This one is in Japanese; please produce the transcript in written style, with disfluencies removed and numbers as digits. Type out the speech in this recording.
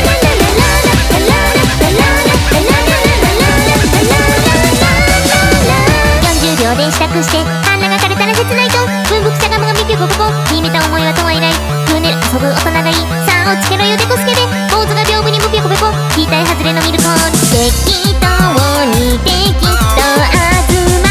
40秒で支度して鼻が枯れたら切ないと文福しゃがむがみきゅここ秘めた思いはとはいないグーネル遊ぶ大人がいいさあおつけろよデコスケで坊主が屏風にむぴょこぺこ期待外れのミルコーン適当に適当東